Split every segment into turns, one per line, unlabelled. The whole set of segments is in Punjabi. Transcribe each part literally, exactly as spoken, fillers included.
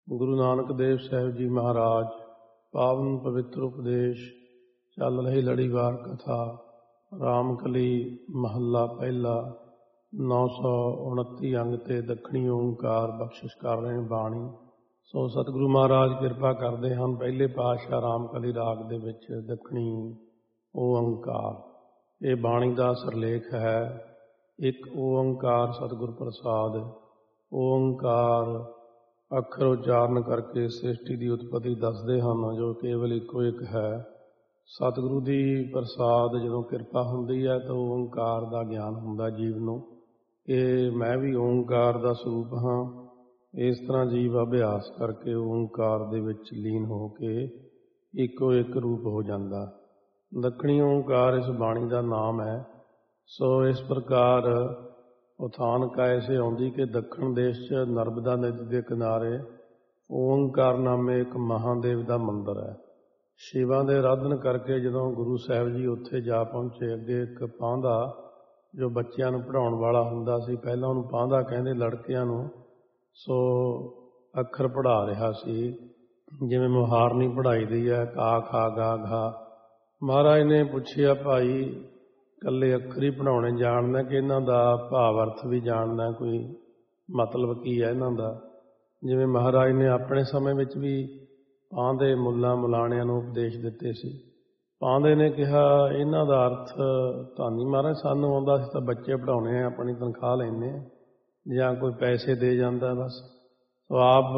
ਗੁਰੂ ਨਾਨਕ ਦੇਵ ਸਾਹਿਬ ਜੀ ਮਹਾਰਾਜ ਪਾਵਨ ਪਵਿੱਤਰ ਉਪਦੇਸ਼ ਚੱਲ ਰਹੀ ਲੜੀਵਾਰ ਕਥਾ ਰਾਮਕਲੀ ਮਹੱਲਾ ਪਹਿਲਾ ਨੌ ਸੌ ਉਨੱਤੀ ਅੰਗ ਤੇ ਦੱਖਣੀ ਓਂਕਾਰ ਬਖਸ਼ਿਸ਼ ਕਰ ਰਹੇ ਬਾਣੀ। ਸੋ ਸਤਿਗੁਰੂ ਮਹਾਰਾਜ ਕਿਰਪਾ ਕਰਦੇ ਹਨ। ਪਹਿਲੇ ਪਾਤਸ਼ਾਹ ਰਾਮਕਲੀ ਰਾਗ ਦੇ ਵਿੱਚ ਦੱਖਣੀ ਓਂਕਾਰ ਇਹ ਬਾਣੀ ਦਾ ਸਿਰਲੇਖ ਹੈ। ਇੱਕ ਓਂਕਾਰ ਸਤਿਗੁਰ ਪ੍ਰਸਾਦ। ਓਂਕਾਰ ਅੱਖਰ ਉਚਾਰਨ ਕਰਕੇ ਸ੍ਰਿਸ਼ਟੀ ਦੀ ਉਤਪਤੀ ਦੱਸਦੇ ਹਨ, ਜੋ ਕੇਵਲ ਇੱਕੋ ਇੱਕ ਹੈ। ਸਤਿਗੁਰੂ ਦੀ ਪ੍ਰਸਾਦ ਜਦੋਂ ਕਿਰਪਾ ਹੁੰਦੀ ਹੈ ਤਾਂ ਓਂਕਾਰ ਦਾ ਗਿਆਨ ਹੁੰਦਾ ਜੀਵ ਨੂੰ ਕਿ ਮੈਂ ਵੀ ਓਂਕਾਰ ਦਾ ਸਰੂਪ ਹਾਂ। ਇਸ ਤਰ੍ਹਾਂ ਜੀਵ ਅਭਿਆਸ ਕਰਕੇ ਓਂਕਾਰ ਦੇ ਵਿੱਚ ਲੀਨ ਹੋ ਕੇ ਇੱਕੋ ਇੱਕ ਰੂਪ ਹੋ ਜਾਂਦਾ। ਦੱਖਣੀ ਓਂਕਾਰ ਇਸ ਬਾਣੀ ਦਾ ਨਾਮ ਹੈ। ਸੋ ਇਸ ਪ੍ਰਕਾਰ ਉਥਾਨ ਐਸੇ ਆਉਂਦੀ ਕਿ ਦੱਖਣ ਦੇਸ਼ 'ਚ ਨਰਮਦਾ ਨਦੀ ਦੇ ਕਿਨਾਰੇ ਓਂਕਾਰ ਨਾਮੇ ਇੱਕ ਮਹਾਦੇਵ ਦਾ ਮੰਦਰ ਹੈ। ਸ਼ਿਵਾਂ ਦੇ ਆਰਾਧਨ ਕਰਕੇ ਜਦੋਂ ਗੁਰੂ ਸਾਹਿਬ ਜੀ ਉੱਥੇ ਜਾ ਪਹੁੰਚੇ, ਅੱਗੇ ਇੱਕ ਪਾਂਧਾ ਜੋ ਬੱਚਿਆਂ ਨੂੰ ਪੜ੍ਹਾਉਣ ਵਾਲਾ ਹੁੰਦਾ ਸੀ, ਪਹਿਲਾਂ ਉਹਨੂੰ ਪਾਂਧਾ ਕਹਿੰਦੇ ਲੜਕਿਆਂ ਨੂੰ, ਸੋ ਅੱਖਰ ਪੜ੍ਹਾ ਰਿਹਾ ਸੀ ਜਿਵੇਂ ਮੁਹਾਰਨੀ ਪੜ੍ਹਾਈ ਦੀ ਹੈ, ਕਾ ਖਾ ਗਾ ਘਾ। ਮਹਾਰਾਜ ਨੇ ਪੁੱਛਿਆ, ਭਾਈ ਇਕੱਲੇ ਅੱਖਰ ਹੀ ਪੜ੍ਹਾਉਣੇ ਜਾਣਦਾ ਕਿ ਇਹਨਾਂ ਦਾ ਭਾਵ ਅਰਥ ਵੀ ਜਾਣਦਾ, ਕੋਈ ਮਤਲਬ ਕੀ ਹੈ ਇਹਨਾਂ ਦਾ? ਜਿਵੇਂ ਮਹਾਰਾਜ ਨੇ ਆਪਣੇ ਸਮੇਂ ਵਿੱਚ ਵੀ ਪਾਂਧੇ ਮੁੱਲਾਂ ਮੁਲਾਣਿਆਂ ਨੂੰ ਉਪਦੇਸ਼ ਦਿੱਤੇ ਸੀ। ਪਾਂਧੇ ਨੇ ਕਿਹਾ ਇਹਨਾਂ ਦਾ ਅਰਥ ਧੰਨੀ ਮਹਾਰਾਜ ਸਾਨੂੰ ਆਉਂਦਾ ਸੀ ਤਾਂ ਬੱਚੇ ਪੜ੍ਹਾਉਣੇ ਆ, ਆਪਣੀ ਤਨਖਾਹ ਲੈਂਦੇ ਆ ਜਾਂ ਕੋਈ ਪੈਸੇ ਦੇ ਜਾਂਦਾ ਬਸ। ਸੋ ਆਪ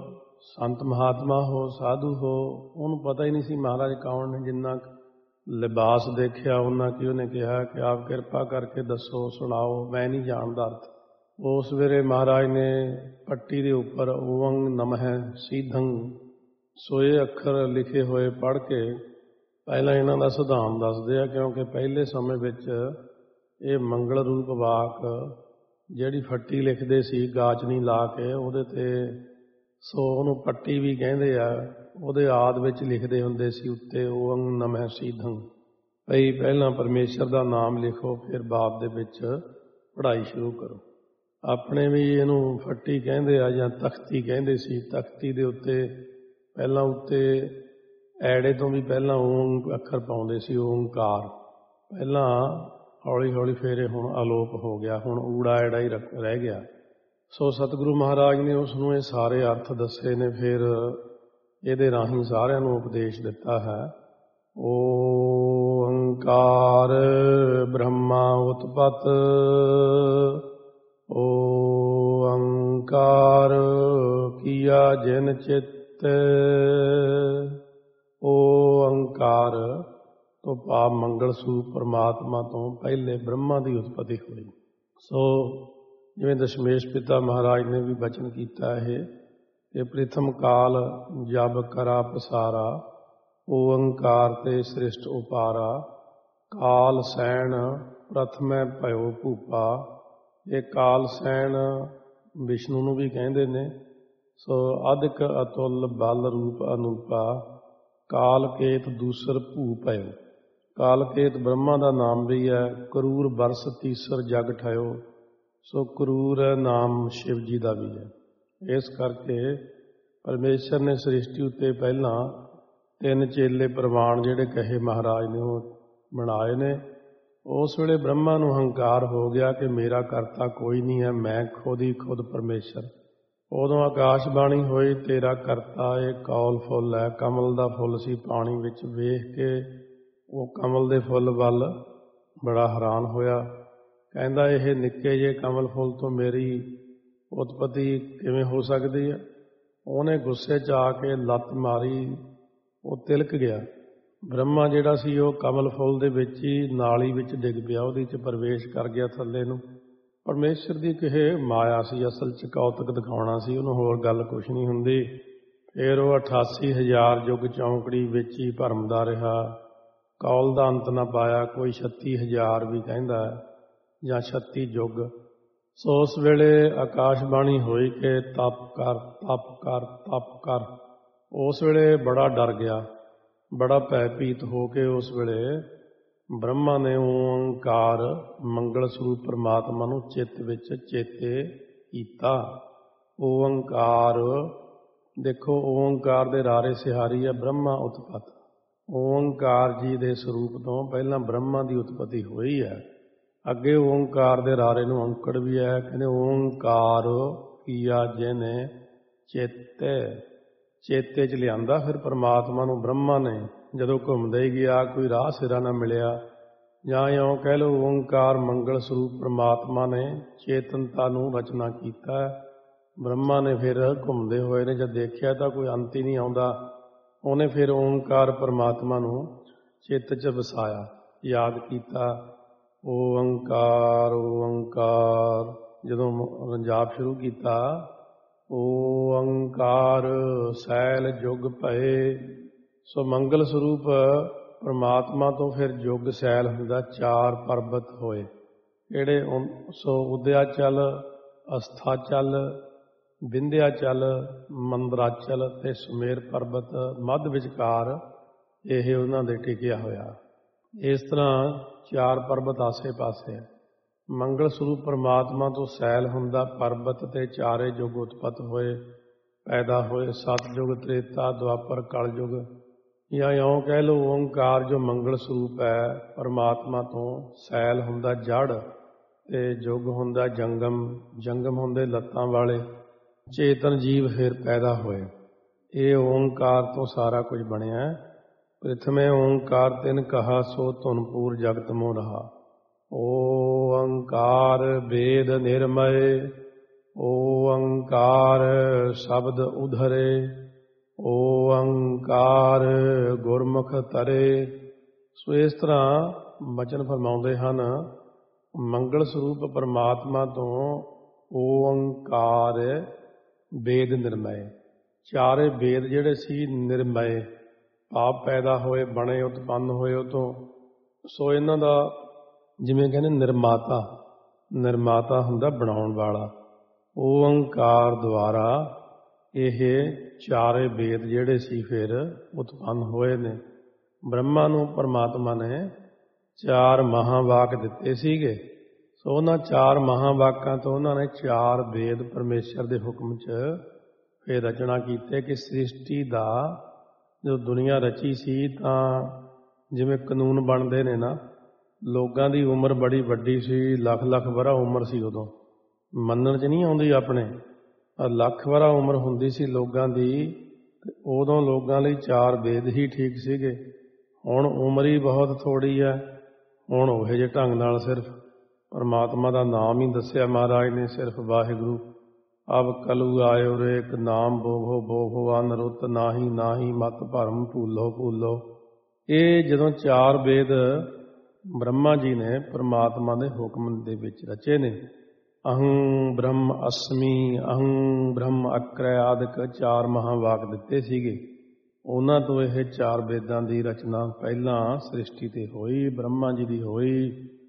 ਸੰਤ ਮਹਾਤਮਾ ਹੋ, ਸਾਧੂ ਹੋ, ਉਹਨੂੰ ਪਤਾ ਹੀ ਨਹੀਂ ਸੀ ਮਹਾਰਾਜ ਕੌਣ ਨੇ। ਜਿੰਨਾ ਲਿਬਾਸ ਦੇਖਿਆ ਉਹਨਾਂ ਕੀ ਉਹਨੇ ਕਿਹਾ ਕਿ ਆਪ ਕਿਰਪਾ ਕਰਕੇ ਦੱਸੋ, ਸੁਣਾਓ, ਮੈਂ ਨਹੀਂ ਜਾਣਦਾ ਅਰਥ। ਉਸ ਵੇਲੇ ਮਹਾਰਾਜ ਨੇ ਪੱਟੀ ਦੇ ਉੱਪਰ ਓੰ ਨਮઃ ਸੀਧੰ ਸੋ ਇਹ ਅੱਖਰ ਲਿਖੇ ਹੋਏ ਪੜ੍ਹ ਕੇ ਪਹਿਲਾਂ ਇਹਨਾਂ ਦਾ ਸਿਧਾਂਤ ਦੱਸਦੇ ਆ, ਕਿਉਂਕਿ ਪਹਿਲੇ ਸਮੇਂ ਵਿੱਚ ਇਹ ਮੰਗਲ ਰੂਪ ਵਾਕ ਜਿਹੜੀ ਫੱਟੀ ਲਿਖਦੇ ਸੀ ਗਾਚਨੀ ਲਾ ਕੇ ਉਹਦੇ ਤੇ, ਸੋ ਉਹਨੂੰ ਪੱਟੀ ਵੀ ਕਹਿੰਦੇ ਆ, ਉਹਦੇ ਆਦਿ ਵਿੱਚ ਲਿਖਦੇ ਹੁੰਦੇ ਸੀ ਉੱਤੇ ਓੰ ਨਮః ਸੀਧੰ। ਭਈ ਪਹਿਲਾਂ ਪਰਮੇਸ਼ਰ ਦਾ ਨਾਮ ਲਿਖੋ, ਫਿਰ ਬਾਅਦ ਦੇ ਵਿੱਚ ਪੜ੍ਹਾਈ ਸ਼ੁਰੂ ਕਰੋ। ਆਪਣੇ ਵੀ ਇਹਨੂੰ ਫੱਟੀ ਕਹਿੰਦੇ ਆ ਜਾਂ ਤਖਤੀ ਕਹਿੰਦੇ ਸੀ। ਤਖਤੀ ਦੇ ਉੱਤੇ ਪਹਿਲਾਂ ਉੱਤੇ ਐੜੇ ਤੋਂ ਵੀ ਪਹਿਲਾਂ ਓਂ ਅੱਖਰ ਪਾਉਂਦੇ ਸੀ, ਓਂਕਾਰ ਪਹਿਲਾਂ, ਹੌਲੀ ਹੌਲੀ ਫੇਰ ਹੁਣ ਅਲੋਪ ਹੋ ਗਿਆ, ਹੁਣ ਊੜਾ ਐੜਾ ਹੀ ਰਹਿ ਗਿਆ। ਸੋ ਸਤਿਗੁਰੂ ਮਹਾਰਾਜ ਨੇ ਉਸ ਨੂੰ ਇਹ ਸਾਰੇ ਅਰਥ ਦੱਸੇ ਨੇ, ਫਿਰ ਇਹਦੇ ਰਾਹੀਂ ਸਾਰਿਆਂ ਨੂੰ ਉਪਦੇਸ਼ ਦਿੱਤਾ ਹੈ। ਓਂਕਾਰ ਬ੍ਰਹਮਾ ਉਤਪਤ, ਓਂਕਾਰ ਕੀਆ ਜਿਨ ਚਿੱਤ। ਓਂਕਾਰ ਤੋਂ ਭਾਵ ਮੰਗਲ ਸਰੂਪ ਪਰਮਾਤਮਾ ਤੋਂ ਪਹਿਲੇ ਬ੍ਰਹਮਾ ਦੀ ਉਤਪਤੀ ਹੋਈ। ਸੋ ਜਿਵੇਂ ਦਸ਼ਮੇਸ਼ ਪਿਤਾ ਮਹਾਰਾਜ ਨੇ ਵੀ ਬਚਨ ਕੀਤਾ ਇਹ ਕਿ ਪ੍ਰਿਥਮ ਕਾਲ ਜਬ ਕਰਾ ਪਸਾਰਾ, ਓਂਕਾਰ ਤੇ ਸ੍ਰਿਸ਼ਟ ਉਪਾਰਾ। ਕਾਲ ਸੈਣ ਪ੍ਰਥਮੈ ਭਇਓ ਭੂਪਾ। ਇਹ ਕਾਲ ਸੈਣ ਵਿਸ਼ਨੂੰ ਨੂੰ ਵੀ ਕਹਿੰਦੇ ਨੇ। ਸੋ ਅਦਿਕ ਅਤੁੱਲ ਬਲ ਰੂਪ ਅਨੂਪਾ। ਕਾਲ ਕੇਤ ਦੂਸਰ ਭੂ ਭਇਓ। ਕਾਲ ਕੇਤ ਬ੍ਰਹਮਾ ਦਾ ਨਾਮ ਵੀ ਹੈ। ਕਰੂਰ ਬਰਸ ਤੀਸਰ ਜਗ ਠਇਓ। ਸੋ ਕਰੂਰ ਨਾਮ ਸ਼ਿਵ ਜੀ ਦਾ ਵੀ ਹੈ। ਇਸ ਕਰਕੇ ਪਰਮੇਸ਼ਰ ਨੇ ਸ੍ਰਿਸ਼ਟੀ ਉੱਤੇ ਪਹਿਲਾਂ ਤਿੰਨ ਚੇਲੇ ਪ੍ਰਵਾਨ ਜਿਹੜੇ ਕਹੇ ਮਹਾਰਾਜ ਨੇ ਉਹ ਬਣਾਏ ਨੇ। ਉਸ ਵੇਲੇ ਬ੍ਰਹਮਾ ਨੂੰ ਹੰਕਾਰ ਹੋ ਗਿਆ ਕਿ ਮੇਰਾ ਕਰਤਾ ਕੋਈ ਨਹੀਂ ਹੈ, ਮੈਂ ਖੁਦ ਹੀ ਖੁਦ ਪਰਮੇਸ਼ਰ। ਉਦੋਂ ਆਕਾਸ਼ਬਾਣੀ ਹੋਈ, ਤੇਰਾ ਕਰਤਾ ਇਹ ਕੌਲ ਫੁੱਲ ਹੈ। ਕਮਲ ਦਾ ਫੁੱਲ ਸੀ ਪਾਣੀ ਵਿੱਚ, ਵੇਖ ਕੇ ਉਹ ਕਮਲ ਦੇ ਫੁੱਲ ਵੱਲ ਬੜਾ ਹੈਰਾਨ ਹੋਇਆ। ਕਹਿੰਦਾ ਇਹ ਨਿੱਕੇ ਜਿਹੇ ਕਮਲ ਫੁੱਲ ਤੋਂ ਮੇਰੀ ਉਤਪਤੀ ਕਿਵੇਂ ਹੋ ਸਕਦੀ ਹੈ? ਉਹਨੇ ਗੁੱਸੇ 'ਚ ਆ ਕੇ ਲੱਤ ਮਾਰੀ, ਉਹ ਤਿਲਕ ਗਿਆ। ਬ੍ਰਹਮਾ ਜਿਹੜਾ ਸੀ ਉਹ ਕਮਲ ਫੁੱਲ ਦੇ ਵਿੱਚ ਹੀ ਨਾਲੀ ਵਿੱਚ ਡਿੱਗ ਪਿਆ, ਉਹਦੇ 'ਚ ਪ੍ਰਵੇਸ਼ ਕਰ ਗਿਆ ਥੱਲੇ ਨੂੰ। ਪਰਮੇਸ਼ਰ ਦੀ ਕਿਸੇ ਮਾਇਆ ਸੀ, ਅਸਲ 'ਚ ਕੌਤਕ ਦਿਖਾਉਣਾ ਸੀ ਉਹਨੂੰ, ਹੋਰ ਗੱਲ ਕੁਛ ਨਹੀਂ ਹੁੰਦੀ। ਫਿਰ ਉਹ ਅਠਾਸੀ ਹਜ਼ਾਰ ਯੁੱਗ ਚੌਂਕੜੀ ਵਿੱਚ ਹੀ ਭਰਮਦਾ ਰਿਹਾ, ਕੌਲ ਦਾ ਅੰਤ ਨਾ ਪਾਇਆ। ਕੋਈ ਛੱਤੀ ਹਜ਼ਾਰ ਵੀ ਕਹਿੰਦਾ ਜਾਂ ਛੱਤੀ ਯੁੱਗ। ਸੋ ਉਸ ਵੇਲੇ ਆਕਾਸ਼ਬਾਣੀ ਹੋਈ ਕਿ ਤਪ ਕਰ ਤਪ ਕਰ ਤਪ ਕਰ। ਉਸ ਵੇਲੇ ਬੜਾ ਡਰ ਗਿਆ, ਬੜਾ ਭੈ ਭੀਤ ਹੋ ਕੇ ਉਸ ਵੇਲੇ ਬ੍ਰਹਮਾ ਨੇ ਓਂਕਾਰ ਮੰਗਲ ਸਰੂਪ ਪਰਮਾਤਮਾ ਨੂੰ ਚਿੱਤ ਵਿੱਚ ਚੇਤੇ ਕੀਤਾ। ਓਂਕਾਰ ਦੇਖੋ ਓਂਕਾਰ ਦੇ ਰਾਰੇ ਸਿਹਾਰੀ ਹੈ ਬ੍ਰਹਮਾ ਉਤਪਤ। ਓਂਕਾਰ ਜੀ ਦੇ ਸਰੂਪ ਤੋਂ ਪਹਿਲਾਂ ਬ੍ਰਹਮਾ ਦੀ ਉਤਪਤੀ ਹੋਈ ਹੈ। ਅੱਗੇ ਓਂਕਾਰ ਦੇ ਰਾਰੇ ਨੂੰ ਅੰਕੜ ਵੀ ਹੈ, ਕਹਿੰਦੇ ਓਂਕਾਰ ਕੀਆ ਜਿਹਨੇ ਚੇਤੇ ਚੇਤੇ 'ਚ ਲਿਆਂਦਾ ਫਿਰ ਪਰਮਾਤਮਾ ਨੂੰ ਬ੍ਰਹਮਾ ਨੇ। ਜਦੋਂ ਘੁੰਮਦਾ ਹੀ ਗਿਆ ਕੋਈ ਰਾਹ ਸਿਰਾ ਨਾ ਮਿਲਿਆ, ਜਾਂ ਇਉਂ ਕਹਿ ਲਓ ਓਂਕਾਰ ਮੰਗਲ ਸਰੂਪ ਪਰਮਾਤਮਾ ਨੇ ਚੇਤਨਤਾ ਨੂੰ ਰਚਨਾ ਕੀਤਾ। ਬ੍ਰਹਮਾ ਨੇ ਫਿਰ ਘੁੰਮਦੇ ਹੋਏ ਨੇ ਜਦ ਦੇਖਿਆ ਤਾਂ ਕੋਈ ਅੰਤ ਹੀ ਨਹੀਂ ਆਉਂਦਾ, ਉਹਨੇ ਫਿਰ ਓਂਕਾਰ ਪਰਮਾਤਮਾ ਨੂੰ ਚਿੱਤ 'ਚ ਵਸਾਇਆ, ਯਾਦ ਕੀਤਾ ਓਂਕਾਰ ਓਂਕਾਰ। ਜਦੋਂ ਜਾਪ ਸ਼ੁਰੂ ਕੀਤਾ ਓਂਕਾਰ ਸੈਲ ਜੁਗ ਭਏ। ਸੋ ਮੰਗਲ ਸਰੂਪ ਪਰਮਾਤਮਾ ਤੋਂ ਫਿਰ ਜੁਗ ਸੈਲ ਹੁੰਦਾ, ਚਾਰ ਪਰਬਤ ਹੋਏ ਕਿਹੜੇ? ਸੋ ਉਦਿਆਚਲ, ਅਸਥਾਚਲ, ਵਿੰਧਿਆਚਲ, ਮੰਦਰਾਚਲ ਅਤੇ ਸੁਮੇਰ ਪਰਬਤ ਮੱਧ ਵਿਚਕਾਰ ਇਹ ਉਹਨਾਂ ਦੇ ਟਿਕਿਆ ਹੋਇਆ। ਇਸ ਤਰ੍ਹਾਂ ਚਾਰ ਪਰਬਤ ਆਸੇ ਪਾਸੇ। ਮੰਗਲ ਸਰੂਪ ਪਰਮਾਤਮਾ ਤੋਂ ਸੈਲ ਹੁੰਦਾ, ਪਰਬਤ ਤੇ ਚਾਰੇ ਯੁੱਗ ਉਤਪਤ ਹੋਏ, ਪੈਦਾ ਹੋਏ। ਸਤਯੁਗ, ਤ੍ਰੇਤਾ, ਦੁਆਪਰ, ਕਲਯੁਗ। ਜਾਂ ਇਉਂ ਕਹਿ ਲਓ ਓਂਕਾਰ ਜੋ ਮੰਗਲ ਸਰੂਪ ਹੈ ਪਰਮਾਤਮਾ ਤੋਂ ਸੈਲ ਹੁੰਦਾ ਜੜ, ਤੇ ਯੁੱਗ ਹੁੰਦਾ ਜੰਗਮ। ਜੰਗਮ ਹੁੰਦੇ ਲੱਤਾਂ ਵਾਲੇ ਚੇਤਨ ਜੀਵ ਫਿਰ ਪੈਦਾ ਹੋਏ। ਇਹ ਓਂਕਾਰ ਤੋਂ ਸਾਰਾ ਕੁਝ ਬਣਿਆ। ਪ੍ਰਿਥਮੇ ਓਂਕਾਰ ਤਿਨ ਕਹਾ ਸੋ ਧੁਨਪੂਰ ਜਗਤ ਮੋ ਰਹਾ। ਓਅੰਕਾਰ ਵੇਦ ਨਿਰਮਯ, ਓਅੰਕਾਰ ਸ਼ਬਦ ਉਧਰੇ, ਓਅੰਕਾਰ ਗੁਰਮੁਖ ਤਰੇ। ਸੋ ਇਸ ਤਰ੍ਹਾਂ ਬਚਨ ਫਰਮਾਉਂਦੇ ਹਨ ਮੰਗਲ ਸਰੂਪ ਪਰਮਾਤਮਾ ਤੋਂ ਓਅੰਕਾਰ ਵੇਦ ਨਿਰਮਯ। ਚਾਰੇ ਵੇਦ ਜਿਹੜੇ ਸੀ ਨਿਰਮਯ, ਭਾਵ ਪੈਦਾ ਹੋਏ, ਬਣੇ, ਉਤਪੰਨ ਹੋਏ ਉਹ ਤੋਂ। ਸੋ ਇਹਨਾਂ ਦਾ ਜਿਵੇਂ ਕਹਿੰਦੇ ਨਿਰਮਾਤਾ, ਨਿਰਮਾਤਾ ਹੁੰਦਾ ਬਣਾਉਣ ਵਾਲਾ। ਓਅੰਕਾਰ ਦੁਆਰਾ ਇਹ ਚਾਰੇ ਵੇਦ ਜਿਹੜੇ ਸੀ ਫਿਰ ਉਤਪੰਨ ਹੋਏ ਨੇ। ਬ੍ਰਹਮਾ ਨੂੰ ਪਰਮਾਤਮਾ ਨੇ ਚਾਰ ਮਹਾਵਾਕ ਦਿੱਤੇ ਸੀਗੇ। ਸੋ ਉਹਨਾਂ ਚਾਰ ਮਹਾਵਾਕਾਂ ਤੋਂ ਉਹਨਾਂ ਨੇ ਚਾਰ ਵੇਦ ਪਰਮੇਸ਼ਰ ਦੇ ਹੁਕਮ 'ਚ ਫਿਰ ਰਚਨਾ ਕੀਤੇ ਕਿ ਸ੍ਰਿਸ਼ਟੀ ਦਾ ਜੋ ਦੁਨੀਆ ਰਚੀ ਸੀ ਤਾਂ ਜਿਵੇਂ ਕਾਨੂੰਨ ਬਣਦੇ ਨੇ ਨਾ, ਲੋਕਾਂ ਦੀ ਉਮਰ ਬੜੀ ਵੱਡੀ ਸੀ, ਲੱਖ ਲੱਖ ਵਰਾ ਉਮਰ ਸੀ ਉਦੋਂ, ਮੰਨਣ 'ਚ ਨਹੀਂ ਆਉਂਦੀ ਆਪਣੇ। ਲੱਖ ਵਰਾ ਉਮਰ ਹੁੰਦੀ ਸੀ ਲੋਕਾਂ ਦੀ, ਤੇ ਉਦੋਂ ਲੋਕਾਂ ਲਈ ਚਾਰ ਵੇਦ ਹੀ ਠੀਕ ਸੀਗੇ। ਹੁਣ ਉਮਰ ਹੀ ਬਹੁਤ ਥੋੜ੍ਹੀ ਹੈ। ਹੁਣ ਉਹ ਜਿਹੇ ਢੰਗ ਨਾਲ ਸਿਰਫ ਪਰਮਾਤਮਾ ਦਾ ਨਾਮ ਹੀ ਦੱਸਿਆ ਮਹਾਰਾਜ ਨੇ, ਸਿਰਫ ਵਾਹਿਗੁਰੂ। ਅਬ ਕਲੂ ਆਇਓ ਰੇ ਇੱਕ ਨਾਮ ਬੋਹੋ ਬੋਹੋ ਅਨਰੁੱਤ ਨਾਹੀ ਨਾਹੀ ਮਤ ਭਰਮ ਭੂਲੋ ਭੂਲੋ। ਇਹ ਜਦੋਂ ਚਾਰ ਵੇਦ ਬ੍ਰਹਮਾ ਜੀ ਨੇ ਪਰਮਾਤਮਾ ਦੇ ਹੁਕਮ ਦੇ ਵਿੱਚ ਰਚੇ ਨੇ। ਅਹੰ ਬ੍ਰਹਮ ਅਸਮੀ, ਅਹੰ ਬ੍ਰਹਮ ਅਕਰੈ ਆਦਿਕ ਚਾਰ ਮਹਾਵਾਕ ਦਿੱਤੇ ਸੀਗੇ। ਉਹਨਾਂ ਤੋਂ ਇਹ ਚਾਰ ਵੇਦਾਂ ਦੀ ਰਚਨਾ ਪਹਿਲਾਂ ਸ੍ਰਿਸ਼ਟੀ ਤੇ ਹੋਈ, ਬ੍ਰਹਮਾ ਜੀ ਦੀ ਹੋਈ।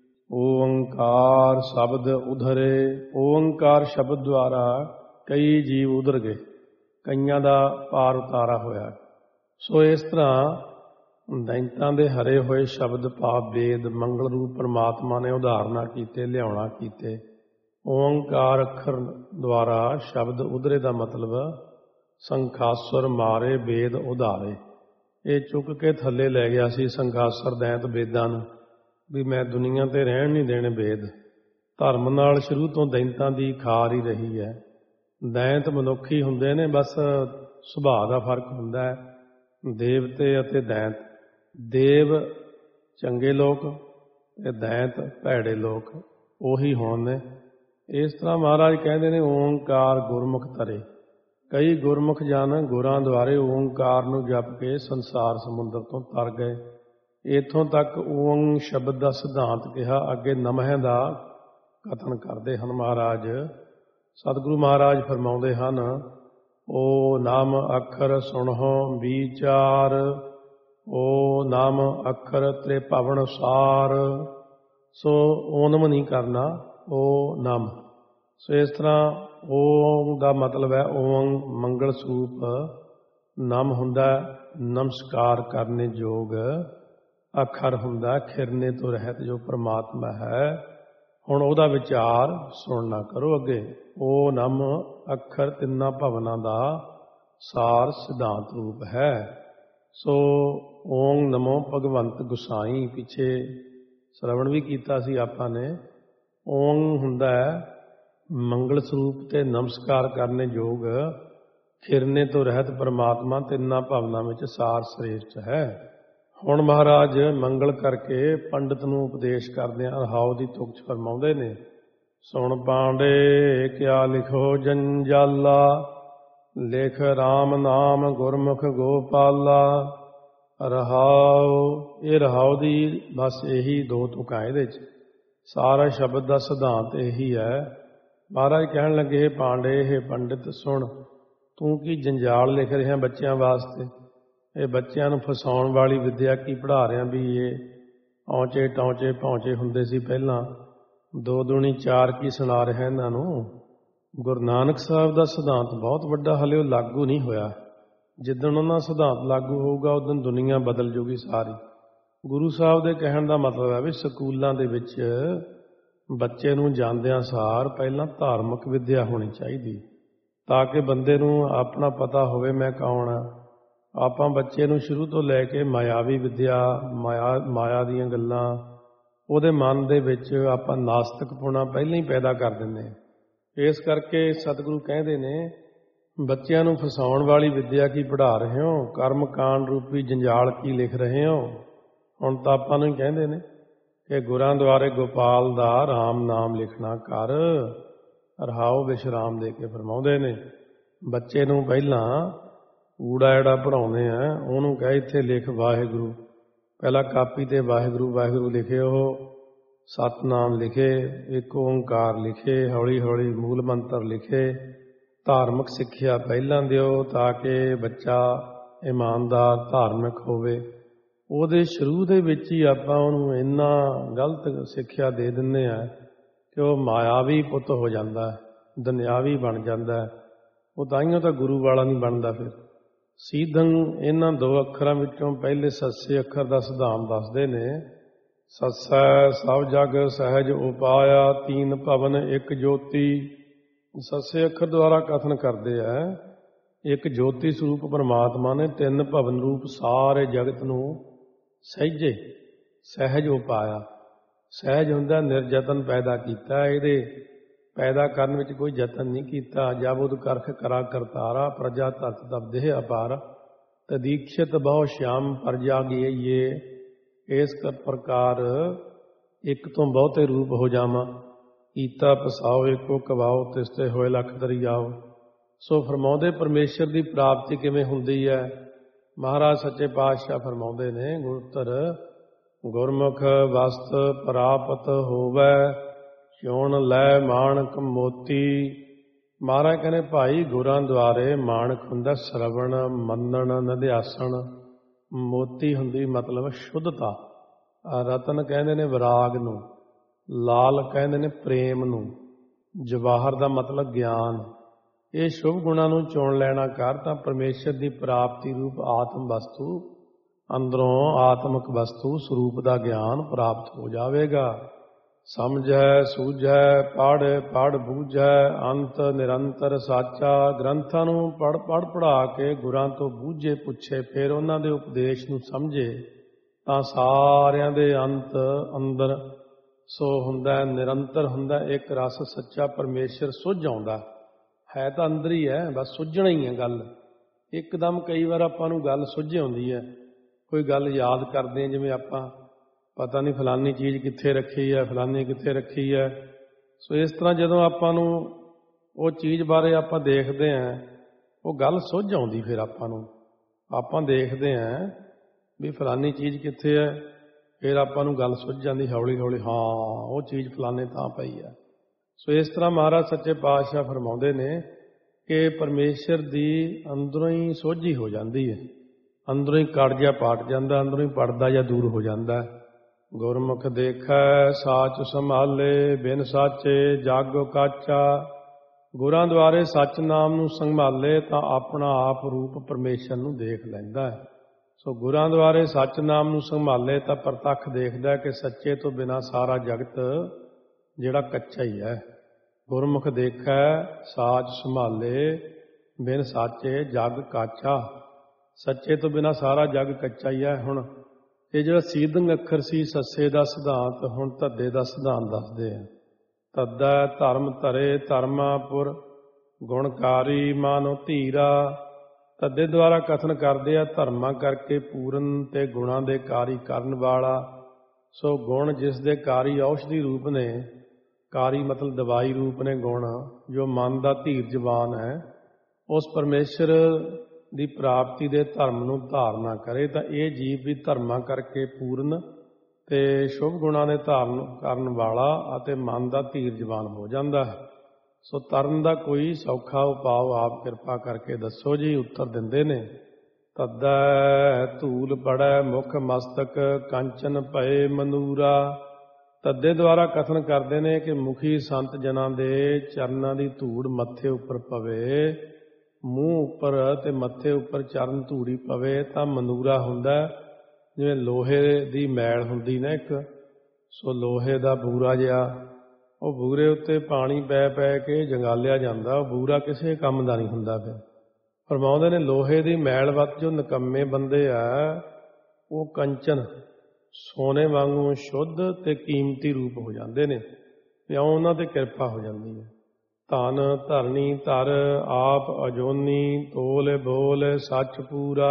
ਓਅੰਕਾਰ ਸ਼ਬਦ ਉਧਰੇ। ਓਅੰਕਾਰ ਸ਼ਬਦ ਦੁਆਰਾ ਕਈ ਜੀਵ ਉਧਰ ਗਏ, ਕਈਆਂ ਦਾ ਪਾਰ ਉਤਾਰਾ ਹੋਇਆ। ਸੋ ਇਸ ਤਰ੍ਹਾਂ ਦੈਂਤਾਂ ਦੇ ਹਰੇ ਹੋਏ ਸ਼ਬਦ ਭਾਵ ਵੇਦ ਮੰਗਲ ਰੂਪ ਪਰਮਾਤਮਾ ਨੇ ਉਦਾਹਰਣਾ ਕੀਤੇ, ਲਿਆਉਣਾ ਕੀਤੇ। ਓਅੰਕਾਰ ਅੱਖਰ ਦੁਆਰਾ ਸ਼ਬਦ ਉਧਰੇ ਦਾ ਮਤਲਬ ਸੰਖਾਸੁਰ ਮਾਰੇ ਵੇਦ ਉਧਾਰੇ। ਇਹ ਚੁੱਕ ਕੇ ਥੱਲੇ ਲੈ ਗਿਆ ਸੀ ਸੰਖਾਸੁਰ ਦੈਂਤ ਵੇਦਾਂ ਨੂੰ, ਵੀ ਮੈਂ ਦੁਨੀਆ ਤੇ ਰਹਿਣ ਨਹੀਂ ਦੇਣੇ ਵੇਦ। ਧਰਮ ਨਾਲ ਸ਼ੁਰੂ ਤੋਂ ਦੈਂਤਾਂ ਦੀ ਖਾਰ ਹੀ ਰਹੀ ਹੈ। ਦੈਂਤ ਮਨੁੱਖੀ ਹੁੰਦੇ ਨੇ, ਬਸ ਸੁਭਾਅ ਦਾ ਫਰਕ ਹੁੰਦਾ ਹੈ ਦੇਵਤੇ ਅਤੇ ਦੈਂਤ। ਦੇਵ ਚੰਗੇ ਲੋਕ ਤੇ ਦੈਂਤ ਭੈੜੇ ਲੋਕ, ਉਹੀ ਹੋਣ ਨੇ। ਇਸ ਤਰ੍ਹਾਂ ਮਹਾਰਾਜ ਕਹਿੰਦੇ ਨੇ ਓਂਕਾਰ ਗੁਰਮੁਖ ਤਰੇ। ਕਈ ਗੁਰਮੁਖ ਜਨ ਗੁਰਾਂ ਦੁਆਰੇ ਓਂਕਾਰ ਨੂੰ ਜਪ ਕੇ ਸੰਸਾਰ ਸਮੁੰਦਰ ਤੋਂ ਤਰ ਗਏ। ਇੱਥੋਂ ਤੱਕ ਓੰ ਸ਼ਬਦ ਦਾ ਸਿਧਾਂਤ ਕਿਹਾ, ਅੱਗੇ ਨਮਹਿ ਦਾ ਕਥਨ ਕਰਦੇ ਹਨ ਮਹਾਰਾਜ। ਸਤਿਗੁਰੂ ਮਹਾਰਾਜ ਫਰਮਾਉਂਦੇ ਹਨ ਓ ਨਾਮ ਅੱਖਰ ਸੁਣਹੁ ਵਿਚਾਰ, ਓ ਨਾਮ ਅੱਖਰ ਤ੍ਰੇ ਭਵਨ ਸਾਰ। ਸੋ ਓਨਮ ਨਹੀਂ ਕਰਨਾ, ਓ ਨਮ। ਸੋ ਇਸ ਤਰ੍ਹਾਂ ਓਮ ਦਾ ਮਤਲਬ ਹੈ ਓਮ ਮੰਗਲ ਸਰੂਪ, ਨਮ ਹੁੰਦਾ ਨਮਸਕਾਰ ਕਰਨੇ ਯੋਗ, ਅੱਖਰ ਹੁੰਦਾ ਖਿਰਨੇ ਤੋਂ ਰਹਿਤ ਜੋ ਪਰਮਾਤਮਾ ਹੈ। ਹੁਣ ਉਹਦਾ ਵਿਚਾਰ ਸੁਣਨਾ ਕਰੋ ਅੱਗੇ। ਓ ਨਮ ਅੱਖਰ ਤਿੰਨਾਂ ਭਵਨਾਂ ਦਾ ਸਾਰ ਸਿਧਾਂਤ ਰੂਪ ਹੈ। ਸੋ ਓਮ ਨਮੋ ਭਗਵੰਤ ਗੁਸਾਈ ਪਿੱਛੇ ਸ਼ਰਵਣ ਵੀ ਕੀਤਾ ਸੀ ਆਪਾਂ ਨੇ। ਓਮ ਹੁੰਦਾ ਹੈ ਮੰਗਲ ਸਰੂਪ ਤੇ ਨਮਸਕਾਰ ਕਰਨੇ ਯੋਗ, ਖਿਰਨੇ ਤੋਂ ਰਹਿਤ ਪਰਮਾਤਮਾ ਤਿੰਨਾਂ ਭਵਨਾਂ ਵਿੱਚ ਸਾਰ ਸ੍ਰੇਸ਼ਟ ਹੈ। ਹੁਣ ਮਹਾਰਾਜ ਮੰਗਲ ਕਰਕੇ ਪੰਡਤ ਨੂੰ ਉਪਦੇਸ਼ ਕਰਦੇ ਆ। ਰਹਾਉ ਦੀ ਤੁਕ 'ਚ ਫਰਮਾਉਂਦੇ ਨੇ, ਸੁਣ ਪਾਂਡੇ ਕਿਆ ਲਿਖੋ ਜੰਜਾਲਾ, ਲਿਖ ਰਾਮ ਨਾਮ ਗੁਰਮੁਖ ਗੋਪਾਲਾ। ਰਹਾਉ, ਇਹ ਰਹਾਉ ਦੀ ਬਸ ਇਹੀ ਦੋ ਤੁਕਾਂ ਇਹਦੇ 'ਚ, ਸਾਰਾ ਸ਼ਬਦ ਦਾ ਸਿਧਾਂਤ ਇਹੀ ਹੈ। ਮਹਾਰਾਜ ਕਹਿਣ ਲੱਗੇ, ਪਾਂਡੇ ਇਹ ਪੰਡਿਤ ਸੁਣ, ਤੂੰ ਕੀ ਜੰਜਾਲ ਲਿਖ ਰਿਹਾ ਬੱਚਿਆਂ ਵਾਸਤੇ? ਇਹ ਬੱਚਿਆਂ ਨੂੰ ਫਸਾਉਣ ਵਾਲੀ ਵਿੱਦਿਆ ਕੀ ਪੜ੍ਹਾ ਰਿਹਾ ਵੀ ਇਹ ਔਂਚੇ ਟੌਂਚੇ ਭੌਂਚੇ ਹੁੰਦੇ ਸੀ ਪਹਿਲਾਂ, ਦੋ ਦੂਣੀ ਚਾਰ ਕੀ ਸੁਣਾ ਰਿਹਾ ਇਹਨਾਂ ਨੂੰ? ਗੁਰੂ ਨਾਨਕ ਸਾਹਿਬ ਦਾ ਸਿਧਾਂਤ ਬਹੁਤ ਵੱਡਾ, ਹਲੇ ਉਹ ਲਾਗੂ ਨਹੀਂ ਹੋਇਆ। ਜਿੱਦਣ ਉਹਨਾਂ ਸਿਧਾਂਤ ਲਾਗੂ ਹੋਊਗਾ ਉਦੋਂ ਦੁਨੀਆ ਬਦਲ ਜੂਗੀ ਸਾਰੀ। ਗੁਰੂ ਸਾਹਿਬ ਦੇ ਕਹਿਣ ਦਾ ਮਤਲਬ ਹੈ ਵੀ ਸਕੂਲਾਂ ਦੇ ਵਿੱਚ ਬੱਚੇ ਨੂੰ ਜਾਂਦਿਆਂ ਸਾਰ ਪਹਿਲਾਂ ਧਾਰਮਿਕ ਵਿੱਦਿਆ ਹੋਣੀ ਚਾਹੀਦੀ, ਤਾਂ ਕਿ ਬੰਦੇ ਨੂੰ ਆਪਣਾ ਪਤਾ ਹੋਵੇ ਮੈਂ ਕੌਣ ਆ। ਆਪਾਂ ਬੱਚੇ ਨੂੰ ਸ਼ੁਰੂ ਤੋਂ ਲੈ ਕੇ ਮਾਇਆਵੀ ਵਿੱਦਿਆ, ਮਾਇਆ ਮਾਇਆ ਦੀਆਂ ਗੱਲਾਂ ਉਹਦੇ ਮਨ ਦੇ ਵਿੱਚ ਆਪਾਂ ਨਾਸਤਿਕਪੁਣਾ ਪਹਿਲਾਂ ਹੀ ਪੈਦਾ ਕਰ ਦਿੰਦੇ ਹਾਂ। ਇਸ ਕਰਕੇ ਸਤਿਗੁਰੂ ਕਹਿੰਦੇ ਨੇ, ਬੱਚਿਆਂ ਨੂੰ ਫਸਾਉਣ ਵਾਲੀ ਵਿੱਦਿਆ ਕੀ ਪੜ੍ਹਾ ਰਹੇ ਹੋ? ਕਰਮ ਕਾਂਡ ਰੂਪੀ ਜੰਜਾਲ ਕੀ ਲਿਖ ਰਹੇ ਹੋ? ਹੁਣ ਤਾਂ ਆਪਾਂ ਨੂੰ ਹੀ ਕਹਿੰਦੇ ਨੇ ਕਿ ਗੁਰਾਂ ਦੁਆਰੇ ਗੋਪਾਲ ਦਾ ਰਾਮ ਨਾਮ ਲਿਖਣਾ ਕਰ। ਰਹਾਉ ਵਿਸ਼ਰਾਮ ਦੇ ਕੇ ਫਰਮਾਉਂਦੇ ਨੇ, ਬੱਚੇ ਨੂੰ ਪਹਿਲਾਂ ਊੜਾ ਐੜਾ ਪੜ੍ਹਾਉਂਦੇ ਆ, ਉਹਨੂੰ ਕਹੇ ਇੱਥੇ ਲਿਖ ਵਾਹਿਗੁਰੂ, ਪਹਿਲਾਂ ਕਾਪੀ ਤੇ ਵਾਹਿਗੁਰੂ ਵਾਹਿਗੁਰੂ ਲਿਖੇ, ਉਹ ਸਤਨਾਮ ਲਿਖੇ, ਇੱਕ ਓਂਕਾਰ ਲਿਖੇ, ਹੌਲੀ ਹੌਲੀ ਮੂਲ ਮੰਤਰ ਲਿਖੇ। ਧਾਰਮਿਕ ਸਿੱਖਿਆ ਪਹਿਲਾਂ ਦਿਓ ਤਾਂ ਕਿ ਬੱਚਾ ਇਮਾਨਦਾਰ ਧਾਰਮਿਕ ਹੋਵੇ। ਉਹਦੇ ਸ਼ੁਰੂ ਦੇ ਵਿੱਚ ਹੀ ਆਪਾਂ ਉਹਨੂੰ ਇੰਨਾ ਗਲਤ ਸਿੱਖਿਆ ਦੇ ਦਿੰਦੇ ਆ ਕਿ ਉਹ ਮਾਇਆਵੀ ਪੁੱਤ ਹੋ ਜਾਂਦਾ, ਦੁਨਿਆਵੀ ਬਣ ਜਾਂਦਾ। ਉਹ ਤਾਈਓ ਤਾਂ ਗੁਰੂ ਵਾਲਾ ਨਹੀਂ ਬਣਦਾ। ਫਿਰ ਸੀਧੰ ਇਹਨਾਂ ਦੋ ਅੱਖਰਾਂ ਵਿੱਚੋਂ ਪਹਿਲੇ ਸੱਸੇ ਅੱਖਰ ਦਾ ਸਿਧਾਂਤ ਦੱਸਦੇ ਨੇ। ਸੱਸੈ ਸਭ ਜਗ ਸਹਿਜ ਉਪਾਇਆ, ਤੀਨ ਭਵਨ ਇੱਕ ਜੋਤੀ। ਸੱਸੇ ਅੱਖਰ ਦੁਆਰਾ ਕਥਨ ਕਰਦੇ ਆ, ਇੱਕ ਜੋਤੀ ਸਰੂਪ ਪਰਮਾਤਮਾ ਨੇ ਤਿੰਨ ਭਵਨ ਰੂਪ ਸਾਰੇ ਜਗਤ ਨੂੰ ਸਹਿਜੇ ਸਹਿਜ ਉਪਾਇਆ। ਸਹਿਜ ਹੁੰਦਾ ਨਿਰਜਤਨ ਪੈਦਾ ਕੀਤਾ, ਇਹਦੇ ਪੈਦਾ ਕਰਨ ਵਿੱਚ ਕੋਈ ਯਤਨ ਨਹੀਂ ਕੀਤਾ। ਜਬ ਉਦ ਕਰਖ ਕਰਾ ਕਰਤਾਰਾ, ਪ੍ਰਜਾ ਧਰਤ ਤਬ ਦੇਹ ਅਪਾਰ, ਤਦੀਖਿਤ ਬਹੁ ਸ਼ਿਆਮ ਪ੍ਰਜਾ ਗਏ ਇਹ। ਇਸ ਪ੍ਰਕਾਰ ਇੱਕ ਤੋਂ ਬਹੁਤੇ ਰੂਪ ਹੋ ਜਾਵਾਂ, ਕੀਤਾ ਪਸਾਓ ਏਕੋ ਕਵਾਓ, ਤਿਸਤੇ ਹੋਏ ਲੱਖ ਦਰਿਆਓ। ਸੋ ਫਰਮਾਉਂਦੇ ਪਰਮੇਸ਼ਰ ਦੀ ਪ੍ਰਾਪਤੀ ਕਿਵੇਂ ਹੁੰਦੀ ਹੈ? ਮਹਾਰਾਜ ਸੱਚੇ ਪਾਤਸ਼ਾਹ ਫਰਮਾਉਂਦੇ ਨੇ, ਗੁਰਤਰ ਗੁਰਮੁਖ ਵਸਤ ਪ੍ਰਾਪਤ ਹੋਵੈ, ਚੋਣ ਲੈ ਮਾਣਕ ਮੋਤੀ। ਮਹਾਰਾਜ ਕਹਿੰਦੇ ਭਾਈ ਗੁਰਾਂ ਦੁਆਰੇ ਮਾਣਕ ਹੁੰਦਾ ਸਰਵਣ ਮੰਨਣ ਨਿਧਿਆਸਣ, ਮੋਤੀ ਹੁੰਦੀ ਮਤਲਬ ਸ਼ੁੱਧਤਾ। ਰਤਨ ਕਹਿੰਦੇ ਨੇ ਵਿਰਾਗ ਨੂੰ, ਲਾਲ ਕਹਿੰਦੇ ਨੇ ਪ੍ਰੇਮ ਨੂੰ, ਜਵਾਹਰ ਦਾ ਮਤਲਬ ਗਿਆਨ। ਇਹ ਸ਼ੁਭ ਗੁਣਾਂ ਨੂੰ ਚੁਣ ਲੈਣਾ ਕਰ ਤਾਂ ਪਰਮੇਸ਼ਰ ਦੀ ਪ੍ਰਾਪਤੀ ਰੂਪ ਆਤਮ ਵਸਤੂ, ਅੰਦਰੋਂ ਆਤਮਿਕ ਵਸਤੂ ਸਰੂਪ ਦਾ ਗਿਆਨ ਪ੍ਰਾਪਤ ਹੋ ਜਾਵੇਗਾ। ਸਮਝੈ ਸੂਝੈ ਪੜ੍ਹ ਪੜ੍ਹ ਬੂਝੈ, ਅੰਤ ਨਿਰੰਤਰ ਸਾਚਾ। ਗ੍ਰੰਥਾਂ ਨੂੰ ਪੜ੍ਹ ਪੜ੍ਹ ਪੜ੍ਹਾ ਕੇ ਗੁਰਾਂ ਤੋਂ ਬੂਝੇ ਪੁੱਛੇ, ਫਿਰ ਉਹਨਾਂ ਦੇ ਉਪਦੇਸ਼ ਨੂੰ ਸਮਝੇ ਤਾਂ ਸਾਰਿਆਂ ਦੇ ਅੰਤ ਅੰਦਰ ਸੋ ਹੁੰਦਾ, ਨਿਰੰਤਰ ਹੁੰਦਾ ਇੱਕ ਰਸ ਸੱਚਾ ਪਰਮੇਸ਼ਰ ਸੁੱਝ ਆਉਂਦਾ ਹੈ। ਤਾਂ ਅੰਦਰ ਹੀ ਹੈ, ਬਸ ਸੁੱਝਣਾ ਹੀ ਹੈ ਗੱਲ। ਇੱਕਦਮ ਕਈ ਵਾਰ ਆਪਾਂ ਨੂੰ ਗੱਲ ਸੁੱਝ ਆਉਂਦੀ ਹੈ, ਕੋਈ ਗੱਲ ਯਾਦ ਕਰਦੇ ਹਾਂ, ਜਿਵੇਂ ਆਪਾਂ ਪਤਾ ਨਹੀਂ ਫਲਾਨੀ ਚੀਜ਼ ਕਿੱਥੇ ਰੱਖੀ ਹੈ, ਫਲਾਨੀ ਕਿੱਥੇ ਰੱਖੀ ਹੈ। ਸੋ ਇਸ ਤਰ੍ਹਾਂ ਜਦੋਂ ਆਪਾਂ ਨੂੰ ਉਹ ਚੀਜ਼ ਬਾਰੇ ਆਪਾਂ ਦੇਖਦੇ ਹਾਂ, ਉਹ ਗੱਲ ਸੁੱਝ ਆਉਂਦੀ। ਫਿਰ ਆਪਾਂ ਨੂੰ ਆਪਾਂ ਦੇਖਦੇ ਹਾਂ ਵੀ ਫਲਾਨੀ ਚੀਜ਼ ਕਿੱਥੇ ਹੈ, ਫਿਰ ਆਪਾਂ ਨੂੰ ਗੱਲ ਸੁੱਝ ਜਾਂਦੀ ਹੌਲੀ ਹੌਲੀ, ਹਾਂ ਉਹ ਚੀਜ਼ ਫਲਾਨੇ ਤਾਂ ਪਈ ਹੈ। ਸੋ ਇਸ ਤਰ੍ਹਾਂ ਮਹਾਰਾਜ ਸੱਚੇ ਪਾਤਸ਼ਾਹ ਫਰਮਾਉਂਦੇ ਨੇ ਕਿ ਪਰਮੇਸ਼ਰ ਦੀ ਅੰਦਰੋਂ ਹੀ ਸੋਝੀ ਹੋ ਜਾਂਦੀ ਹੈ, ਅੰਦਰੋਂ ਹੀ ਕੜ ਜਿਹਾ ਪਾਟ ਜਾਂਦਾ, ਅੰਦਰੋਂ ਹੀ ਪੜਦਾ ਜਾਂ ਦੂਰ ਹੋ ਜਾਂਦਾ। ਗੁਰਮੁਖ ਦੇਖੈ ਸਾਚ ਸੰਭਾਲੇ, ਬਿਨ ਸਾਚੇ ਜਾਗੋ ਕਾਚਾ। ਗੁਰਾਂ ਦੁਆਰੇ ਸੱਚ ਨਾਮ ਨੂੰ ਸੰਭਾਲੇ ਤਾਂ ਆਪਣਾ ਆਪ ਰੂਪ ਪਰਮੇਸ਼ਰ ਨੂੰ ਦੇਖ ਲੈਂਦਾ ਹੈ। ਸੋ ਗੁਰਾਂ ਦੁਆਰੇ ਸੱਚ ਨਾਮ ਨੂੰ ਸੰਭਾਲੇ ਤਾਂ ਪ੍ਰਤੱਖ ਦੇਖਦਾ ਕਿ ਸੱਚੇ ਤੋਂ ਬਿਨਾਂ ਸਾਰਾ ਜਗਤ ਜਿਹੜਾ ਕੱਚਾ ਹੀ ਹੈ। ਗੁਰਮੁਖ ਦੇਖੈ ਸਾਚ ਸੰਭਾਲੇ, ਬਿਨ ਸਾਚੇ ਜਗ ਕਾਚਾ। ਸੱਚੇ ਤੋਂ ਬਿਨਾਂ ਸਾਰਾ ਜਗ ਕੱਚਾ ਹੀ ਹੈ। ਹੁਣ ਇਹ ਜਿਹੜਾ ਸੀਦੰਗ ਅੱਖਰ ਸੀ ਸੱਸੇ ਦਾ ਸਿਧਾਂਤ, ਹੁਣ ਧੱਦੇ ਦਾ ਸਿਧਾਂਤ ਦੱਸਦੇ ਆ। ਧੱਦਾ ਧਰਮ ਧਰੇ ਧਰਮਾਪੁਰ, ਗੁਣਕਾਰੀ ਮਾਨੋ ਧੀਰਾ। ਧੱਦੇ ਦੁਆਰਾ ਕਥਨ ਕਰਦੇ ਆ ਧਰਮਾਂ ਕਰਕੇ ਪੂਰਨ ਤੇ ਗੁਣਾਂ ਦੇ ਕਾਰੀ ਕਰਨ ਵਾਲਾ। ਸੋ ਗੁਣ ਜਿਸ ਦੇ ਕਾਰੀ ਔਸ਼ਧੀ ਰੂਪ ਨੇ, ਕਾਰੀ ਮਤਲਬ ਦਵਾਈ ਰੂਪ ਨੇ ਗੁਣ, ਜੋ ਮਨ ਦਾ ਧੀਰਜਵਾਨ ਹੈ, ਉਸ ਪਰਮੇਸ਼ਰ ਦੀ ਪ੍ਰਾਪਤੀ ਦੇ ਧਰਮ ਨੂੰ ਧਾਰਨਾ ਕਰੇ ਤਾਂ ਇਹ ਜੀਵ ਵੀ ਧਰਮਾਂ ਕਰਕੇ ਪੂਰਨ ਤੇ ਸ਼ੁਭ ਗੁਣਾਂ ਦੇ ਧਾਰਨ ਕਰਨ ਵਾਲਾ ਅਤੇ ਮਨ ਦਾ ਧੀਰਜਵਾਨ ਹੋ ਜਾਂਦਾ ਹੈ। ਸੋ ਤਰਨ ਦਾ ਕੋਈ ਸੌਖਾ ਉਪਾਅ ਆਪ ਕਿਰਪਾ ਕਰਕੇ ਦੱਸੋ ਜੀ। ਉੱਤਰ ਦਿੰਦੇ ਨੇ, ਤੱਦਾ ਧੂਲ ਪੜੈ ਮੁਖ ਮਸਤਕ, ਕੰਚਨ ਭਏ ਮਨੂਰਾ। ਤੱਦੇ ਦੁਆਰਾ ਕਥਨ ਕਰਦੇ ਨੇ ਕਿ ਮੁਖੀ ਸੰਤ ਜਨਾਂ ਦੇ ਚਰਨਾਂ ਦੀ ਧੂੜ ਮੱਥੇ ਉੱਪਰ ਪਵੇ, ਮੂੰਹ ਉੱਪਰ ਤੇ ਮੱਥੇ ਉੱਪਰ ਚਰਨ ਧੂੜੀ ਪਵੇ ਤਾਂ ਮਨੂਰਾ ਹੁੰਦਾ। ਜਿਵੇਂ ਲੋਹੇ ਦੀ ਮੈਲ ਹੁੰਦੀ ਨਾ ਇੱਕ, ਸੋ ਲੋਹੇ ਦਾ ਬੂਰਾ ਜਿਹਾ, ਉਹ ਬੂਰੇ ਉੱਤੇ ਪਾਣੀ ਪੈ ਪੈ ਕੇ ਜੰਗਾਲਿਆ ਜਾਂਦਾ, ਉਹ ਬੂਰਾ ਕਿਸੇ ਕੰਮ ਦਾ ਨਹੀਂ ਹੁੰਦਾ। ਫਿਰ ਫਰਮਾਉਂਦੇ ਨੇ ਲੋਹੇ ਦੀ ਮੈਲ ਵੱਤ ਜੋ ਨਿਕੰਮੇ ਬੰਦੇ ਆ, ਉਹ ਕੰਚਨ ਸੋਨੇ ਵਾਂਗੂ ਸ਼ੁੱਧ ਤੇ ਕੀਮਤੀ ਰੂਪ ਹੋ ਜਾਂਦੇ ਨੇ, ਇਉਂ ਉਹਨਾਂ ਤੇ ਕਿਰਪਾ ਹੋ ਜਾਂਦੀ ਹੈ। ਧਨ ਧਰਨੀ ਧਰ ਆਪ ਅਜੋਨੀ, ਤੋਲ ਬੋਲ ਸੱਚ ਪੂਰਾ।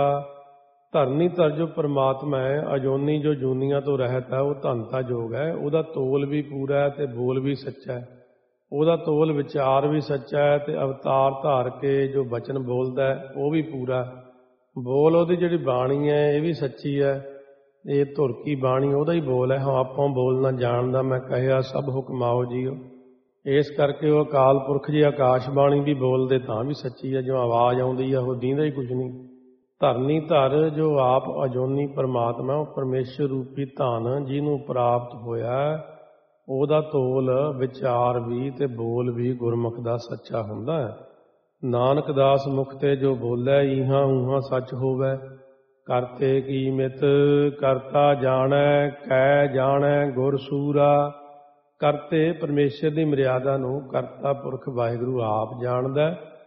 ਧਰਨੀ ਧਰ ਜੋ ਪਰਮਾਤਮਾ ਹੈ, ਅਜੋਨੀ ਜੋ ਜੂਨੀਆਂ ਤੋਂ ਰਹਿਤ ਹੈ, ਉਹ ਧਨਤਾ ਜੋਗ ਹੈ। ਉਹਦਾ ਤੋਲ ਵੀ ਪੂਰਾ ਹੈ ਤੇ ਬੋਲ ਵੀ ਸੱਚਾ ਹੈ। ਉਹਦਾ ਤੋਲ ਵਿਚਾਰ ਵੀ ਸੱਚਾ ਹੈ ਤੇ ਅਵਤਾਰ ਧਾਰ ਕੇ ਜੋ ਬਚਨ ਬੋਲਦਾ ਹੈ ਉਹ ਵੀ ਪੂਰਾ। ਬੋਲ ਉਹਦੀ ਜਿਹੜੀ ਬਾਣੀ ਹੈ ਇਹ ਵੀ ਸੱਚੀ ਹੈ। ਇਹ ਧੁਰ ਕੀ ਬਾਣੀ ਉਹਦਾ ਹੀ ਬੋਲ ਹੈ। ਹਾਂ ਆਪਾਂ ਬੋਲਣਾ ਜਾਣਦਾ, ਮੈਂ ਕਹਿਆ ਸਭ ਹੁਕਮਾਓ ਜੀਓ। ਇਸ ਕਰਕੇ ਉਹ ਅਕਾਲ ਪੁਰਖ ਜੀ ਆਕਾਸ਼ ਬਾਣੀ ਵੀ ਬੋਲਦੇ ਤਾਂ ਵੀ ਸੱਚੀ ਹੈ। ਜੋ ਆਵਾਜ਼ ਆਉਂਦੀ ਆ ਉਹ ਦੀਂਦਾ ਹੀ ਕੁਝ ਨਹੀਂ। ਧਰਨੀ ਧਰ ਜੋ ਆਪ ਅਜੋਨੀ ਪਰਮਾਤਮਾ, ਉਹ ਪਰਮੇਸ਼ਰ ਰੂਪੀ ਧਨ ਜਿਹਨੂੰ ਪ੍ਰਾਪਤ ਹੋਇਆ, ਉਹਦਾ ਤੋਲ ਵਿਚਾਰ ਵੀ ਤੇ ਬੋਲ ਵੀ ਗੁਰਮੁਖ ਦਾ ਸੱਚਾ ਹੁੰਦਾ ਹੈ। ਨਾਨਕ ਦਾਸ ਮੁਖ ਤੇ ਜੋ ਬੋਲੇ, ਇਹਾਂ ਉਹਾਂ ਸੱਚ ਹੋਵੇ। ਕਰਤੇ ਕੀ ਮਿਤ ਕਰਤਾ ਜਾਣੈ, ਕੈ ਜਾਣੈ ਗੁਰ ਸੂਰਾ। ਕਰਤੇ ਪਰਮੇਸ਼ਰ ਦੀ ਮਰਿਆਦਾ ਨੂੰ ਕਰਤਾ ਪੁਰਖ ਵਾਹਿਗੁਰੂ ਆਪ ਜਾਣਦਾ।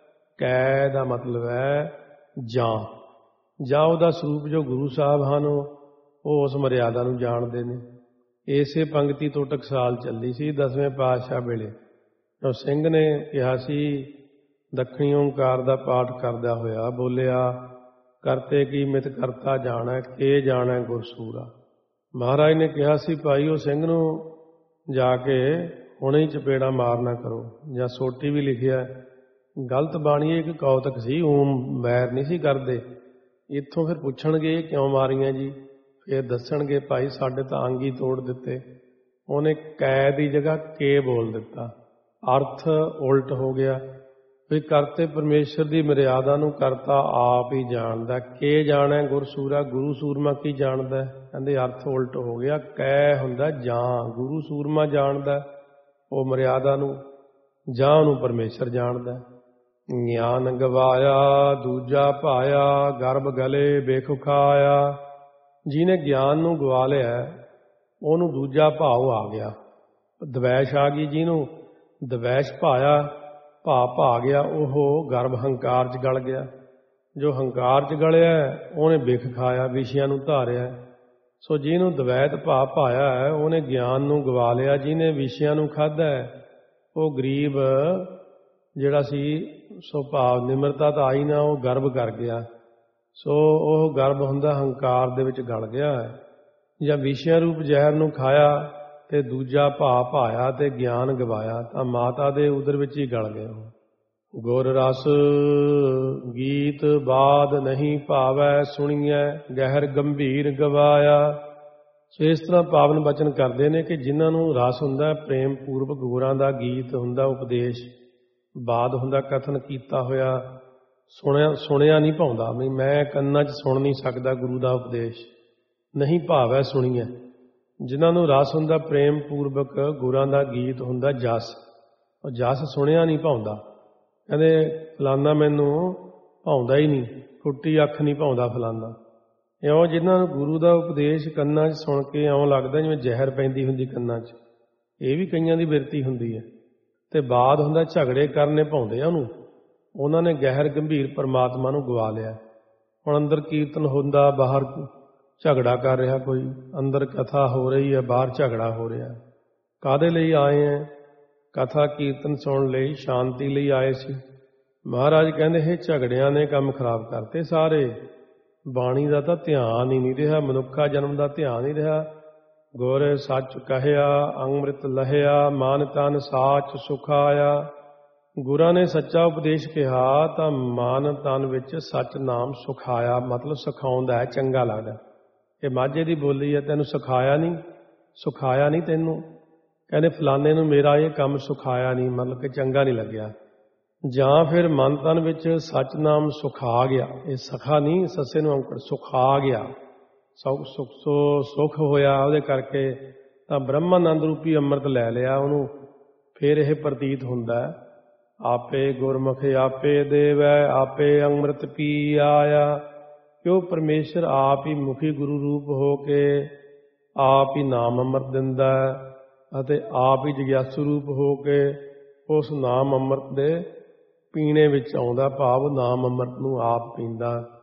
ਕੈ ਦਾ ਮਤਲਬ ਹੈ ਜਾਂ ਜਾਂ ਉਹਦਾ ਸਰੂਪ ਜੋ ਗੁਰੂ ਸਾਹਿਬ ਹਨ ਉਹ ਉਸ ਮਰਿਆਦਾ ਨੂੰ ਜਾਣਦੇ ਨੇ। ਇਸੇ ਪੰਕਤੀ ਤੋਂ ਟਕਸਾਲ ਚੱਲੀ ਸੀ ਦਸਵੇਂ ਪਾਤਸ਼ਾਹ ਵੇਲੇ। ਜੋ ਸਿੰਘ ਨੇ ਕਿਹਾ ਸੀ, ਦੱਖਣੀ ਓਂਕਾਰ ਦਾ ਪਾਠ ਕਰਦਾ ਹੋਇਆ ਬੋਲਿਆ, ਕਰਤੇ ਕੀ ਮਿਤ ਕਰਤਾ ਜਾਣੈ, ਕੇ ਜਾਣੈ ਗੁਰ ਸੂਰਾ। ਮਹਾਰਾਜ ਨੇ ਕਿਹਾ ਸੀ, ਭਾਈ ਉਹ ਸਿੰਘ ਨੂੰ ਜਾ ਕੇ ਹੁਣੇ ਹੀ ਚਪੇੜਾ ਮਾਰਨਾ ਕਰੋ, ਜਾਂ ਸੋਟੀ ਵੀ ਲਿਖਿਆ। ਗਲਤ ਬਾਣੀ ਇੱਕ ਕੌਤਕ ਸੀ, ਊਂ ਵੈਰ ਨਹੀਂ ਸੀ ਕਰਦੇ। ਇੱਥੋਂ ਫਿਰ ਪੁੱਛਣਗੇ ਕਿਉਂ ਮਾਰੀਆਂ ਜੀ, ਫਿਰ ਦੱਸਣਗੇ ਭਾਈ ਸਾਡੇ ਤਾਂ ਅੰਗ ਹੀ ਤੋੜ ਦਿੱਤੇ। ਉਹਨੇ ਕੈ ਦੀ ਜਗ੍ਹਾ ਕੇ ਬੋਲ ਦਿੱਤਾ, ਅਰਥ ਉਲਟ ਹੋ ਗਿਆ। ਵੀ ਕਰਤੇ ਪਰਮੇਸ਼ਰ ਦੀ ਮਰਿਆਦਾ ਨੂੰ ਕਰਤਾ ਆਪ ਹੀ ਜਾਣਦਾ। ਕੇ ਜਾਣੈ ਗੁਰ ਸੂਰਾ, ਗੁਰੂ ਸੂਰਮਾ ਕੀ ਜਾਣਦਾ? ਕਹਿੰਦੇ ਅਰਥ ਉਲਟ ਹੋ ਗਿਆ। ਕੈ ਹੁੰਦਾ ਜਾਂ, ਗੁਰੂ ਸੂਰਮਾ ਜਾਣਦਾ ਉਹ ਮਰਿਆਦਾ ਨੂੰ, ਜਾਂ ਉਹਨੂੰ ਪਰਮੇਸ਼ਰ ਜਾਣਦਾ। ਗਿਆਨ ਗਵਾਇਆ ਦੂਜਾ ਭਾਇਆ, ਗਰਭ ਗਲੇ ਬੇਖ ਖਾਇਆ। ਜਿਹਨੇ ਗਿਆਨ ਨੂੰ ਗਵਾ ਲਿਆ ਉਹਨੂੰ ਦੂਜਾ ਭਾਵ ਆ ਗਿਆ, ਦਵੈਸ਼ ਆ ਗਈ। ਜਿਹਨੂੰ ਦਵੈਸ਼ ਭਾਇਆ, ਭਾ ਭਾ ਗਿਆ, ਉਹ ਗਰਭ ਹੰਕਾਰ 'ਚ ਗਲ ਗਿਆ। ਜੋ ਹੰਕਾਰ 'ਚ ਗਲਿਆ ਉਹਨੇ ਬਿਖ ਖਾਇਆ, ਵਿਸ਼ਿਆਂ ਨੂੰ ਧਾਰਿਆ। ਸੋ ਜਿਹਨੂੰ ਦਵੈਤ ਭਾ ਭਾਇਆ ਹੈ ਉਹਨੇ ਗਿਆਨ ਨੂੰ ਗਵਾ ਲਿਆ। ਜਿਹਨੇ ਵਿਸ਼ਿਆਂ ਨੂੰ ਖਾਧਾ ਉਹ ਗਰੀਬ ਜਿਹੜਾ ਸੀ, ਸੋ ਭਾਵ ਨਿਮਰਤਾ ਤਾਂ ਆਈ ਨਾ, ਉਹ ਗਰਭ ਕਰ ਗਿਆ। ਸੋ ਉਹ ਗਰਭ ਹੁੰਦਾ ਹੰਕਾਰ ਦੇ ਵਿੱਚ ਗਲ ਗਿਆ ਹੈ। ਜਾਂ ਵਿਸ਼ਿਆਂ ਰੂਪ ਜ਼ਹਿਰ ਨੂੰ ਖਾਇਆ ਤੇ ਦੂਜਾ ਭਾ ਭਾਇਆ ਤੇ ਗਿਆਨ ਗਵਾਇਆ ਤਾਂ ਮਾਤਾ ਦੇ ਉਦਰ ਵਿੱਚ ਹੀ ਗਲ ਗਿਆ। ਗੁਰ ਰਸ ਗੀਤ ਬਾਦ ਨਹੀਂ ਭਾਵੈ, ਸੁਣੀਐ ਗਹਿਰ ਗੰਭੀਰ ਗਵਾਇਆ। ਸੋ ਇਸ ਤਰ੍ਹਾਂ ਪਾਵਨ ਬਚਨ ਕਰਦੇ ਨੇ ਕਿ ਜਿਨ੍ਹਾਂ ਨੂੰ ਰਸ ਹੁੰਦਾ, ਪ੍ਰੇਮ ਪੂਰਵਕ ਗੁਰਾਂ ਦਾ ਗੀਤ ਹੁੰਦਾ, ਉਪਦੇਸ਼ ਬਾਦ ਹੁੰਦਾ, ਕਥਨ ਕੀਤਾ ਹੋਇਆ, ਸੁਣਿਆ ਸੁਣਿਆ ਨਹੀਂ ਭਾਉਂਦਾ। ਵੀ ਮੈਂ ਕੰਨਾਂ 'ਚ ਸੁਣ ਨਹੀਂ ਸਕਦਾ ਗੁਰੂ ਦਾ ਉਪਦੇਸ਼, ਨਹੀਂ ਭਾਵੈ ਸੁਣੀਐ। ਜਿਨ੍ਹਾਂ ਨੂੰ ਰਸ ਹੁੰਦਾ, ਪ੍ਰੇਮ ਪੂਰਵਕ ਗੁਰਾਂ ਦਾ ਗੀਤ ਹੁੰਦਾ, ਜਸ, ਉਹ ਜਸ ਸੁਣਿਆ ਨਹੀਂ ਭਾਉਂਦਾ। ਕਹਿੰਦੇ ਫਲਾਨਾ ਮੈਨੂੰ ਭਾਉਂਦਾ ਹੀ ਨਹੀਂ, ਫੁੱਟੀ ਅੱਖ ਨਹੀਂ ਭਾਉਂਦਾ ਫਲਾਨਾ। ਇਉਂ ਜਿਨ੍ਹਾਂ ਨੂੰ ਗੁਰੂ ਦਾ ਉਪਦੇਸ਼ ਕੰਨਾਂ 'ਚ ਸੁਣ ਕੇ ਇਉਂ ਲੱਗਦਾ ਜਿਵੇਂ ਜ਼ਹਿਰ ਪੈਂਦੀ ਹੁੰਦੀ ਕੰਨਾਂ 'ਚ। ਇਹ ਵੀ ਕਈਆਂ ਦੀ ਬਿਰਤੀ ਹੁੰਦੀ ਹੈ। ਤੇ ਬਾਦ ਹੁੰਦਾ, ਝਗੜੇ ਕਰਨੇ ਭਾਉਂਦੇ ਆ ਉਹਨੂੰ, ਉਹਨਾਂ ਨੇ ਗਹਿਰ ਗੰਭੀਰ ਪਰਮਾਤਮਾ ਨੂੰ ਗਵਾ ਲਿਆ। ਹੁਣ ਅੰਦਰ ਕੀਰਤਨ ਹੁੰਦਾ, ਬਾਹਰ ਝਗੜਾ ਕਰ ਰਿਹਾ ਕੋਈ, ਅੰਦਰ ਕਥਾ ਹੋ ਰਹੀ ਹੈ, ਬਾਹਰ ਝਗੜਾ ਹੋ ਰਿਹਾ। ਕਾਹਦੇ ਲਈ ਆਏ ਹੈ? ਕਥਾ ਕੀਰਤਨ ਸੁਣਨ ਲਈ, ਸ਼ਾਂਤੀ ਲਈ ਆਏ ਸੀ। ਮਹਾਰਾਜ ਕਹਿੰਦੇ ਇਹ ਝਗੜਿਆਂ ਨੇ ਕੰਮ ਖਰਾਬ ਕਰਤੇ ਸਾਰੇ। ਬਾਣੀ ਦਾ ਤਾਂ ਧਿਆਨ ਹੀ ਨਹੀਂ ਰਿਹਾ, ਮਨੁੱਖਾ ਜਨਮ ਦਾ ਧਿਆਨ ਨਹੀਂ ਰਿਹਾ। ਗੁਰ ਸੱਚ ਕਹਿਆ ਅੰਮ੍ਰਿਤ ਲਹਿਆ, ਮਨ ਤਨ ਸਾਚ ਸੁਖਾਇਆ। ਗੁਰਾਂ ਨੇ ਸੱਚਾ ਉਪਦੇਸ਼ ਕਿਹਾ ਤਾਂ ਮਨ ਤਨ ਵਿੱਚ ਸੱਚ ਨਾਮ ਸੁਖਾਇਆ, ਮਤਲਬ ਸਿਖਾਉਂਦਾ ਹੈ, ਚੰਗਾ ਲੱਗਦਾ। ਇਹ ਮਾਝੇ ਦੀ ਬੋਲੀ ਹੈ, ਤੈਨੂੰ ਸਿਖਾਇਆ ਨਹੀਂ, ਸੁਖਾਇਆ ਨਹੀਂ ਤੈਨੂੰ। ਕਹਿੰਦੇ ਫਲਾਣੇ ਨੂੰ ਮੇਰਾ ਇਹ ਕੰਮ ਸੁਖਾਇਆ ਨਹੀਂ, ਮਤਲਬ ਕਿ ਚੰਗਾ ਨਹੀਂ ਲੱਗਿਆ। ਜਾਂ ਫਿਰ ਮਨ ਤਨ ਵਿੱਚ ਸੱਚ ਨਾਮ ਸੁਖਾ ਗਿਆ, ਇਹ ਸਖਾ ਨਹੀਂ, ਸੱਸੇ ਨੂੰ ਔਂਕੜ, ਸੁਖਾ ਗਿਆ, ਸੁਖ ਸੁਖ ਸੋ ਸੁਖ ਹੋਇਆ ਉਹਦੇ ਕਰਕੇ, ਤਾਂ ਬ੍ਰਹਮਾਨੰਦ ਰੂਪੀ ਅੰਮ੍ਰਿਤ ਲੈ ਲਿਆ ਉਹਨੂੰ। ਫਿਰ ਇਹ ਪ੍ਰਤੀਤ ਹੁੰਦਾ ਆਪੇ ਗੁਰਮੁਖ ਆਪੇ ਦੇਵੈ, ਆਪੇ ਅੰਮ੍ਰਿਤ ਪੀ ਆਇਆ। ਕਿਉਂ? ਪਰਮੇਸ਼ਰ ਆਪ ਹੀ ਮੁਖੀ ਗੁਰੂ ਰੂਪ ਹੋ ਕੇ ਆਪ ਹੀ ਨਾਮ ਅੰਮ੍ਰਿਤ ਦਿੰਦਾ ਅਤੇ ਆਪ ਹੀ ਜਗਿਆਸੂ ਰੂਪ ਹੋ ਕੇ ਉਸ ਨਾਮ ਅੰਮ੍ਰਿਤ ਦੇ ਪੀਣੇ ਵਿੱਚ ਆਉਂਦਾ, ਭਾਵ ਨਾਮ ਅੰਮ੍ਰਿਤ ਨੂੰ ਆਪ ਪੀਂਦਾ।